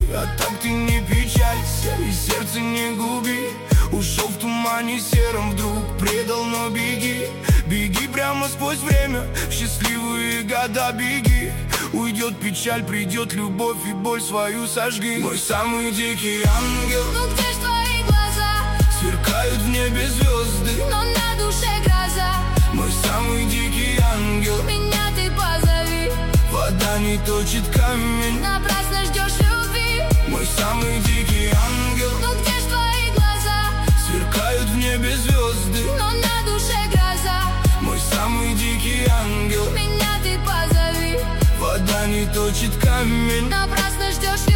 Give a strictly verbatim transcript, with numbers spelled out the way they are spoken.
а так ты не печалься и сердце не губи. Ушел в тумане сером, вдруг предал, но беги. Беги прямо сквозь время, в счастливые года беги. Уйдет печаль, придет любовь и боль свою сожги. Мой самый дикий ангел, ну где ж твои глаза? Сверкают в небе звезды, но на душе гроза. Мой самый дикий ангел, меня ты позови. вода не точит камень, напрасно ждешь любви. Мой самый дикий ангел, ну где ж твои глаза? Сверкают в небе звезды, но на душе гроза. Мой самый дикий ангел, меня ты позови. вода не точит камень, напрасно ждешь